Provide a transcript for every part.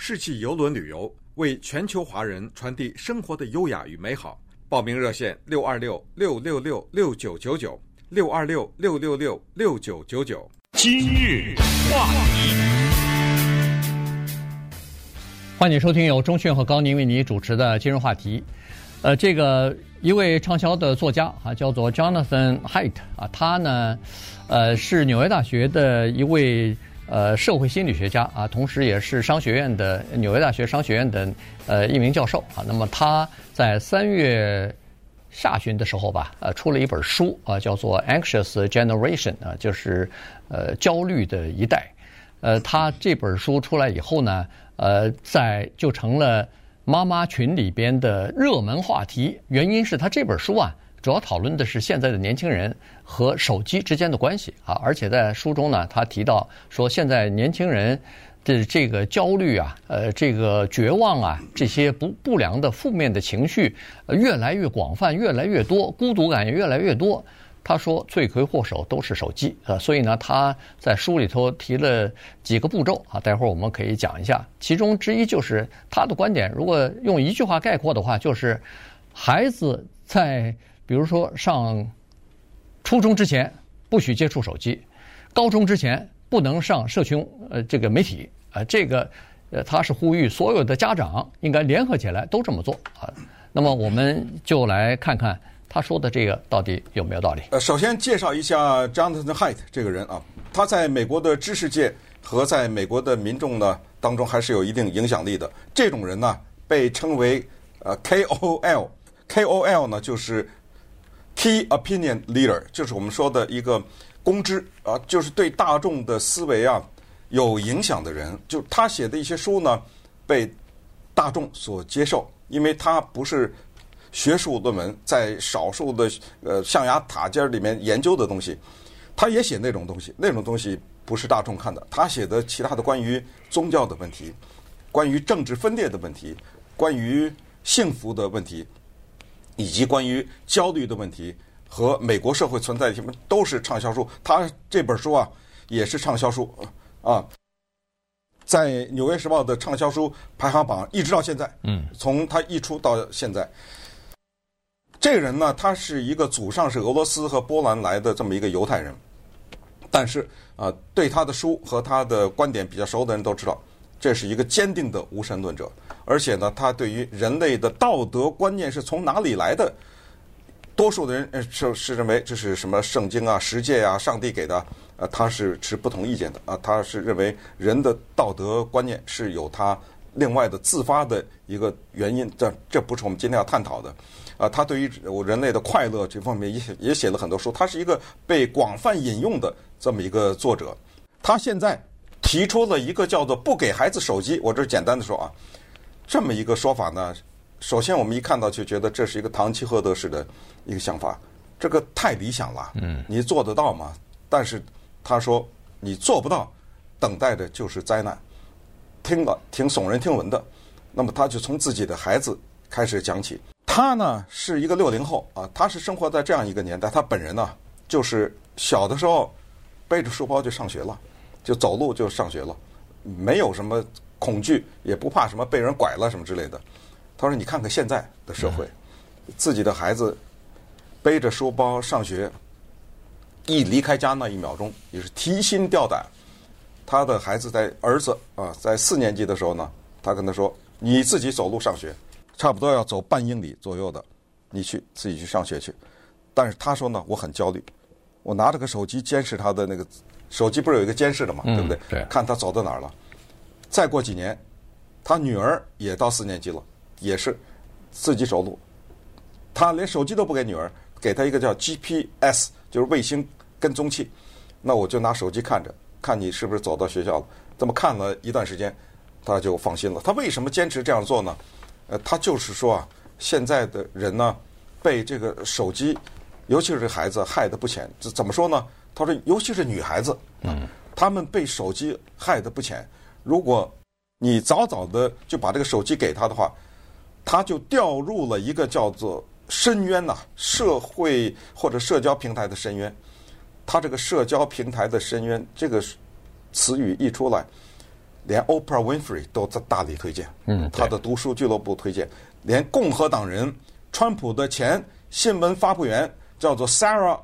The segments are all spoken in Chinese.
世纪邮轮旅游，为全球华人传递生活的优雅与美好。报名热线626-666-6999，626-666-6999。 今日话题， 欢迎收听由钟迅和高宁为你主持的今日话题。这个一位畅销的作家啊，叫做 Jonathan Haidt 啊，他呢，是纽约大学的一位社会心理学家啊，同时也是商学院的纽约大学商学院的一名教授啊。那么他在3月下旬的时候吧，出了一本书啊，叫做 Anxious Generation 啊，就是焦虑的一代。他这本书出来以后呢，就成了妈妈群里边的热门话题。原因是他这本书啊，主要讨论的是现在的年轻人和手机之间的关系啊，而且在书中呢，他提到说，现在年轻人的这个焦虑啊，这个绝望啊，这些不良的负面的情绪越来越广泛，越来越多，孤独感也越来越多。他说罪魁祸首都是手机所以呢，他在书里头提了几个步骤啊，待会儿我们可以讲一下。其中之一就是他的观点，如果用一句话概括的话，就是孩子在比如说上初中之前不许接触手机，高中之前不能上社群这个媒体这个他是呼吁所有的家长应该联合起来都这么做啊。那么我们就来看看他说的这个到底有没有道理？ 首先介绍一下 Jonathan Haidt 这个人啊，他在美国的知识界和在美国的民众呢当中还是有一定影响力的。这种人呢被称为KOL 呢就是 Key Opinion Leader， 就是我们说的一个公知啊，就是对大众的思维啊有影响的人。就他写的一些书呢被大众所接受，因为他不是学术论文，在少数的象牙塔尖里面研究的东西，他也写那种东西，那种东西不是大众看的。他写的其他的关于宗教的问题，关于政治分裂的问题，关于幸福的问题，以及关于焦虑的问题和美国社会存在的什么都是畅销书。他这本书啊也是畅销书啊，在《纽约时报》的畅销书排行榜一直到现在，从他一出到现在。这个人呢，他是一个祖上是俄罗斯和波兰来的这么一个犹太人，但是对他的书和他的观点比较熟的人都知道，这是一个坚定的无神论者。而且呢，他对于人类的道德观念是从哪里来的，多数的人是认为这是什么圣经啊、十诫啊、上帝给的，他是持不同意见的啊。他是认为人的道德观念是有他另外的自发的一个原因，这不是我们今天要探讨的。他对于人类的快乐这方面也写了很多书，他是一个被广泛引用的这么一个作者。他现在提出了一个叫做不给孩子手机，我这简单的说啊，这么一个说法呢，首先我们一看到就觉得这是一个堂吉诃德式的一个想法，这个太理想了，你做得到吗？但是他说你做不到，等待的就是灾难。听了挺耸人听闻的，那么他就从自己的孩子开始讲起。他呢是一个60后啊，他是生活在这样一个年代，他本人呢就是小的时候背着书包就上学了，就走路就上学了，没有什么恐惧，也不怕什么被人拐了什么之类的。他说你看看现在的社会，自己的孩子背着书包上学，一离开家那一秒钟也是提心吊胆。他的儿子在4年级的时候呢，他跟他说你自己走路上学，差不多要走半英里左右的，你自己去上学去。但是他说呢，我很焦虑，我拿着个手机监视他的那个手机，不是有一个监视的嘛，对不对？ 对， 看他走到哪儿了。再过几年，他女儿也到4年级了，也是自己走路，他连手机都不给女儿，给他一个叫 GPS， 就是卫星跟踪器。那我就拿手机看着，看你是不是走到学校了。这么看了一段时间，他就放心了。他为什么坚持这样做呢？他就是说啊，现在的人呢，被这个手机，尤其是孩子害得不浅。怎么说呢？他说，尤其是女孩子，他们被手机害得不浅。如果你早早的就把这个手机给他的话，他就掉入了一个叫做深渊呐，社会或者社交平台的深渊。他这个社交平台的深渊这个词语一出来， 连 Oprah Winfrey 都在大力推荐，他的读书俱乐部推荐，连共和党人川普的前新闻发布员叫做 Sarah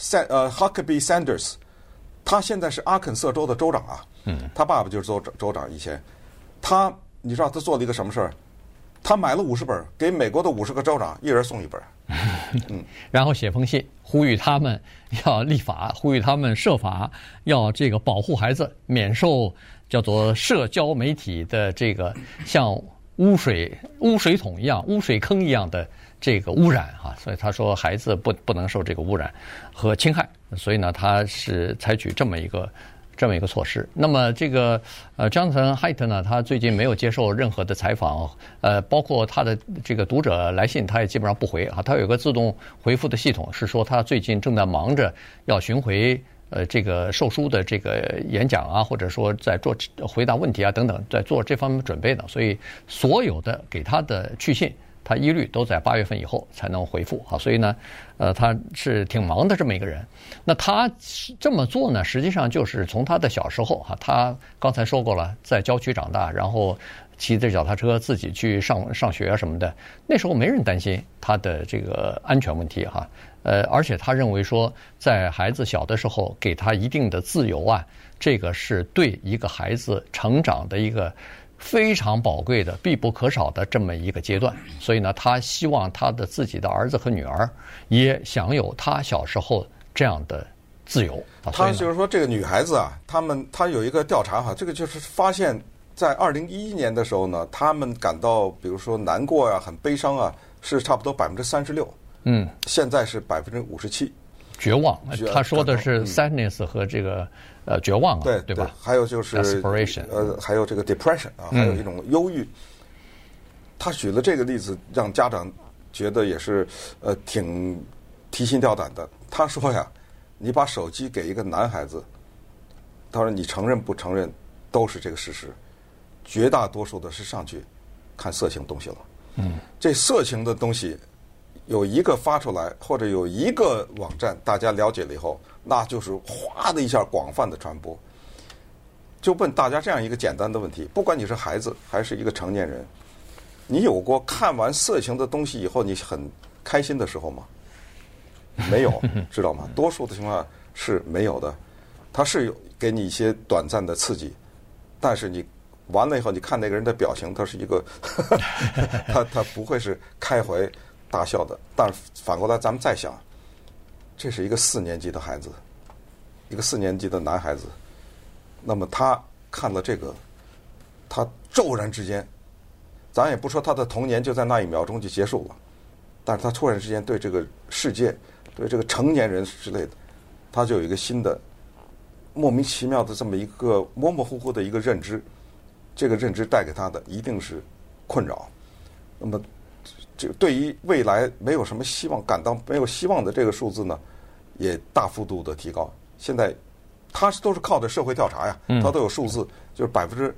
Huckabee Sanders， 他现在是阿肯色州的州长啊，他爸爸就是州长以前，你知道他做了一个什么事儿？他买了50本，给美国的50个州长一人送1本， 然后写封信呼吁他们要立法，呼吁他们设法要这个保护孩子免受叫做社交媒体的这个像污水桶一样、污水坑一样的这个污染啊，所以他说孩子不能受这个污染和侵害，所以呢，他是采取这么一个措施。那么这个Jonathan Haidt 呢，他最近没有接受任何的采访，包括他的这个读者来信，他也基本上不回啊。他有一个自动回复的系统，是说他最近正在忙着要巡回这个售书的这个演讲啊，或者说在做回答问题啊等等，在做这方面准备的。所以所有的给他的去信，他一律都在8月份以后才能回复啊，所以呢，他是挺忙的这么一个人。那他这么做呢，实际上就是从他的小时候哈，他刚才说过了，在郊区长大，然后骑着脚踏车自己去上学啊什么的，那时候没人担心他的这个安全问题哈。而且他认为说，在孩子小的时候给他一定的自由啊，这个是对一个孩子成长的一个非常宝贵的、必不可少的这么一个阶段，所以呢，他希望他的自己的儿子和女儿也享有他小时候这样的自由。 他就是说，这个女孩子啊，他有一个调查哈，这个就是发现，在2011年的时候呢，他们感到比如说难过啊、很悲伤啊，是差不多36%，现在是57%。 绝望，他说的是 sadness 和这个绝望啊，对吧？ 还有就是 aspiration， 还有这个 depression 啊，还有一种忧郁。他举了这个例子，让家长觉得也是挺提心吊胆的。他说呀，你把手机给一个男孩子，他说你承认不承认都是这个事实，绝大多数的是上去看色情东西了。这色情的东西。有一个发出来，或者有一个网站大家了解了以后，那就是哗的一下广泛的传播。就问大家这样一个简单的问题，不管你是孩子还是一个成年人，你有过看完色情的东西以后你很开心的时候吗？没有，知道吗？多数的情况是没有的。它是有给你一些短暂的刺激，但是你完了以后，你看那个人的表情，他是一个他不会是开怀大笑的。但是反过来咱们再想，这是一个4年级的孩子，一个4年级的男孩子，那么他看了这个，他骤然之间，咱也不说他的童年就在那1秒钟就结束了，但是他突然之间对这个世界，对这个成年人之类的，他就有一个新的莫名其妙的这么一个模模糊糊的一个认知，这个认知带给他的一定是困扰。那么这对于未来没有什么希望，感到没有希望的这个数字呢，也大幅度的提高。现在他都是靠着社会调查呀，他都有数字，就是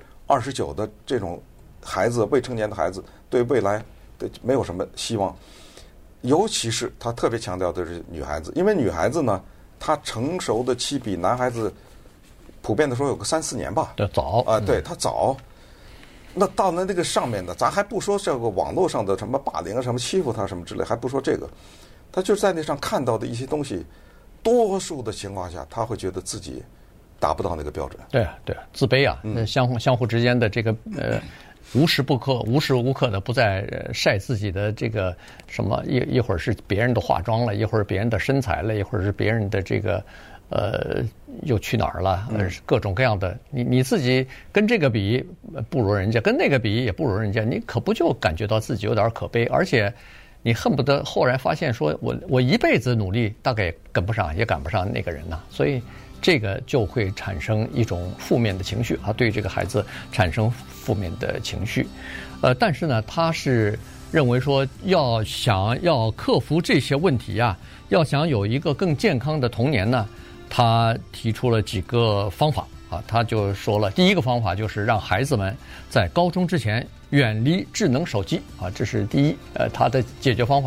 29%的这种孩子，未成年的孩子对未来的没有什么希望。尤其是他特别强调的是女孩子，因为女孩子呢，她成熟的期比男孩子普遍的说有个3-4年吧， 对，早啊，对，她早。那到了那个上面的，咱还不说这个网络上的什么霸凌啊、什么欺负他什么之类，还不说这个，他就在那上看到的一些东西，多数的情况下，他会觉得自己达不到那个标准。对啊，对啊，自卑啊，相互之间的这个无时无刻的不在晒自己的这个什么，一会儿是别人的化妆了，一会儿别人的身材了，一会儿是别人的这个又去哪儿了？各种各样的，你自己跟这个比不如人家，跟那个比也不如人家，你可不就感觉到自己有点可悲，而且你恨不得后来发现说我一辈子努力大概跟不上，也赶不上那个人呐，所以这个就会产生一种负面的情绪啊，对这个孩子产生负面的情绪。但是呢，他是认为说想要克服这些问题啊，要想有一个更健康的童年呢，他提出了几个方法啊，他就说了，第一个方法就是让孩子们在高中之前远离智能手机啊，这是第一。他的解决方法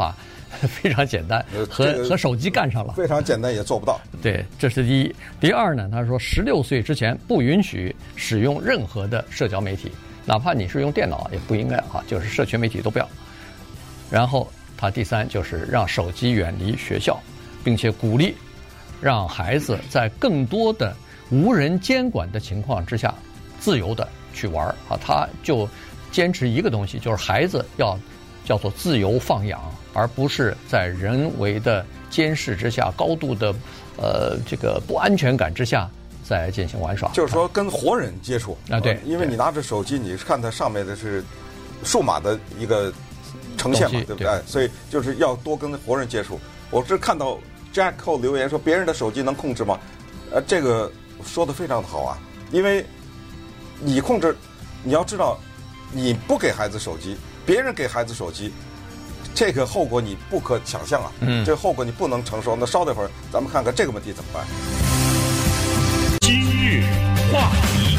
非常简单，和手机干上了， 非常简单也做不到。 对，这是第一。第二呢，他说16岁之前不允许使用任何的社交媒体，哪怕你是用电脑也不应该啊，就是社群媒体都不要。然后他第三就是让手机远离学校，并且鼓励让孩子在更多的无人监管的情况之下自由的去玩啊。他就坚持一个东西，就是孩子要叫做自由放养，而不是在人为的监视之下、高度的这个不安全感之下在进行玩耍。 就是说跟活人接触啊，对， 因为你拿着手机，你是看它上面的是数码的一个呈现嘛，对不对？所以就是要多跟活人接触。我是看到 Jack Cole 留言说别人的手机能控制吗？这个说的非常的好啊，因为你控制，你要知道，你不给孩子手机，别人给孩子手机，这个后果你不可想象啊！这个后果你不能承受。那稍等会儿，咱们看看这个问题怎么办。 今日话题，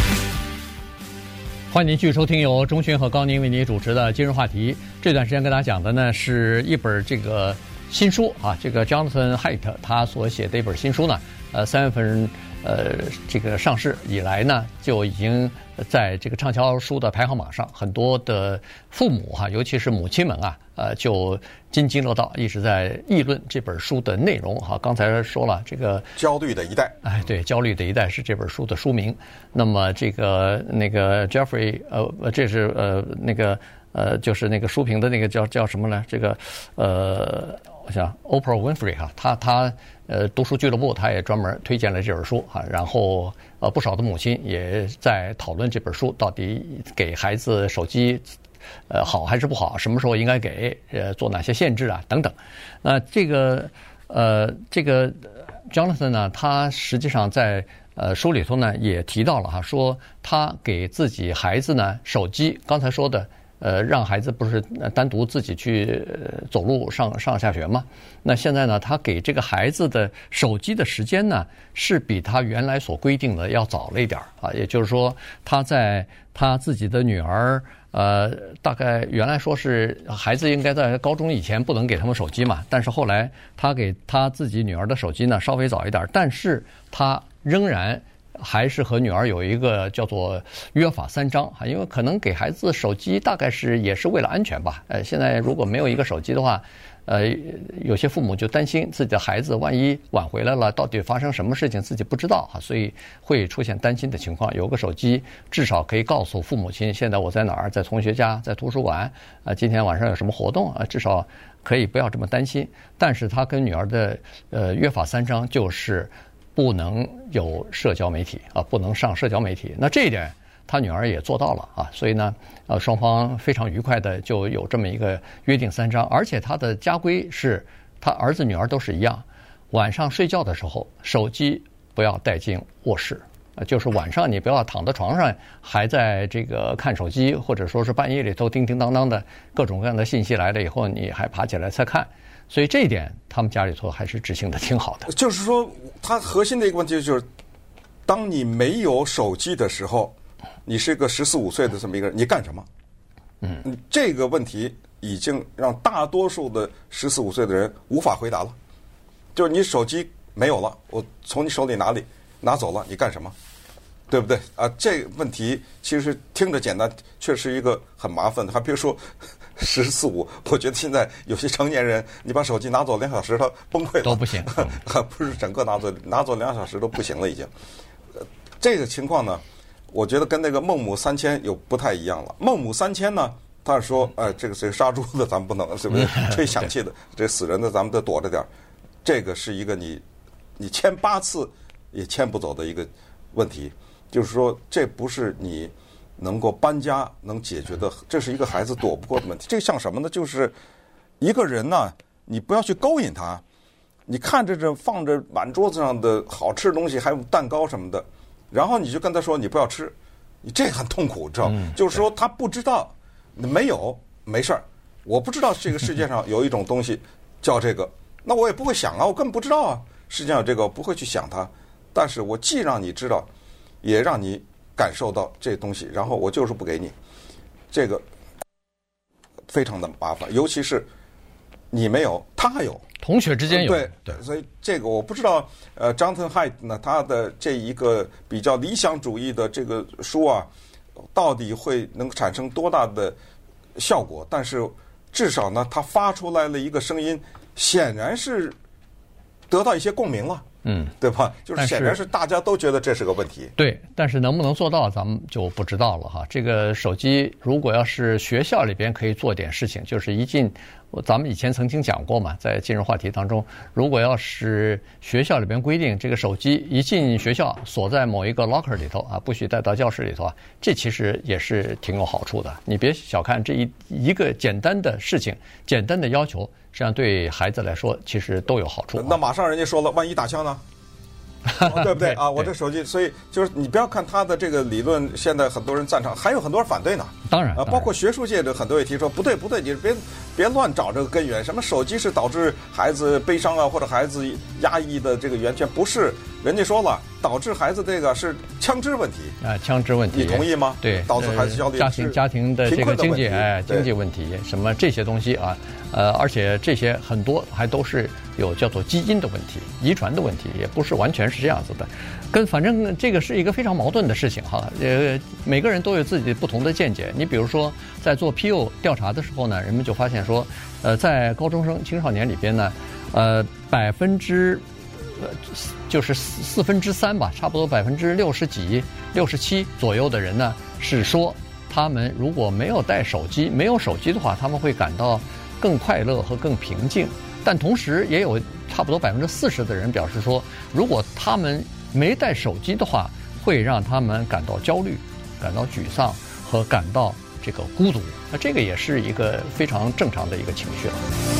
欢迎您继续收听由钟迅和高宁为您主持的今日话题。这段时间跟大家讲的呢是一本这个新书啊，这个 Jonathan Haidt 他所写的一本新书呢，3月份这个上市以来呢，就已经在这个畅销书的排行榜上，很多的父母哈，尤其是母亲们啊，就津津乐道，一直在议论这本书的内容哈。刚才说了这个焦虑的一代， 哎，对，焦虑的一代是这本书的书名。那么这个那个 Jeffrey 这是那个就是那个书评的那个叫什么呢？这个我想 Oprah Winfrey 哈，他读书俱乐部他也专门推荐了这本书哈，然后不少的母亲也在讨论这本书到底给孩子手机好还是不好，什么时候应该给，做哪些限制啊等等。这个 Jonathan 呢，他实际上在书里头呢也提到了哈，说他给自己孩子呢手机，刚才说的。让孩子不是单独自己去走路上下学吗？那现在呢，他给这个孩子的手机的时间呢，是比他原来所规定的要早了一点啊。也就是说，他在他自己的女儿大概原来说是孩子应该在高中以前不能给他们手机嘛，但是后来他给他自己女儿的手机呢稍微早一点，但是他仍然还是和女儿有一个叫做约法3章啊，因为可能给孩子手机大概也是为了安全吧。现在如果没有一个手机的话，有些父母就担心自己的孩子万一晚回来了，到底发生什么事情自己不知道啊，所以会出现担心的情况。有个手机至少可以告诉父母亲，现在我在哪儿，在同学家，在图书馆今天晚上有什么活动啊，至少可以不要这么担心。但是他跟女儿的约法3章就是不能有社交媒体啊，不能上社交媒体。那这一点他女儿也做到了啊，所以呢，双方非常愉快的就有这么一个约定3章，而且他的家规是，他儿子女儿都是一样，晚上睡觉的时候手机不要带进卧室，就是晚上你不要躺在床上还在这个看手机，或者说是半夜里头叮叮当当的各种各样的信息来了以后，你还爬起来再看。所以这一点他们家里头还是执行的挺好的。 就是说，它核心的一个问题就是，当你没有手机的时候，你是个14、15岁的这么一个人，你干什么？这个问题已经让大多数的14、15岁的人无法回答了。就是你手机没有了，我从你手里拿走了，你干什么？对不对啊？这个问题其实听着简单，却是一个很麻烦的。还别说14、15，我觉得现在有些成年人，你把手机拿走2小时，他崩溃了， 都不行， 不是整个拿走2小时都不行了，已经。这个情况呢，我觉得跟那个孟母3000有不太一样了。孟母3000呢，他是说，这个杀猪的咱们不能，是不是？吹响器的，这死人的咱们得躲着点。这个是一个你签8次也签不走的一个问题。就是说，这不是你能够搬家能解决的，这是一个孩子躲不过的问题。这像什么呢？就是一个人呢，你不要去勾引他，你看着这放着满桌子上的好吃的东西，还有蛋糕什么的，然后你就跟他说你不要吃，你这很痛苦，知道吗？就是说他不知道，没事儿，我不知道这个世界上有一种东西叫这个，那我也不会想啊，我根本不知道啊，世界上有这个，我不会去想它。但是我既让你知道，也让你感受到这东西，然后我就是不给你，这个非常的麻烦。尤其是你没有，他有， 同学之间有。 对，所以这个我不知道。Jonathan Haidt 呢，他的这一个比较理想主义的这个书啊，到底会能产生多大的效果？但是至少呢，他发出来了一个声音，显然是得到一些共鸣了。对吧？就是显然是大家都觉得这是个问题。 对，但是能不能做到，咱们就不知道了哈。这个手机如果要是学校里边可以做点事情，就是咱们以前曾经讲过嘛，在今日话题当中，如果要是学校里边规定这个手机一进学校锁在某一个 locker 里头啊，不许带到教室里头啊，这其实也是挺有好处的。你别小看这一个简单的事情，简单的要求，实际上对孩子来说其实都有好处。 那马上人家说了，万一打枪呢？对不对啊？我这手机，所以就是你不要看他的这个理论，现在很多人赞成，还有很多人反对呢。 当然， 包括学术界的很多也提出不对，你别乱找这个根源。什么手机是导致孩子悲伤啊，或者孩子压抑的这个源泉？不是，人家说了，导致孩子这个是枪支问题啊，枪支问题， 你同意吗？ 对， 导致孩子焦虑， 家庭的这个经济问题，什么这些东西啊，而且这些很多还都是有叫做基因的问题、遗传的问题，也不是完全是这样子的。反正这个是一个非常矛盾的事情哈。每个人都有自己不同的见解。你比如说，在做 Pew 调查的时候呢，人们就发现说，在高中生、青少年里边呢，就是3/4吧，差不多60几、67左右的人呢，是说他们如果没有手机的话，他们会感到更快乐和更平静。但同时也有差不多40%的人表示说，如果他们没带手机的话，会让他们感到焦虑、感到沮丧和感到这个孤独。那这个也是一个非常正常的一个情绪了。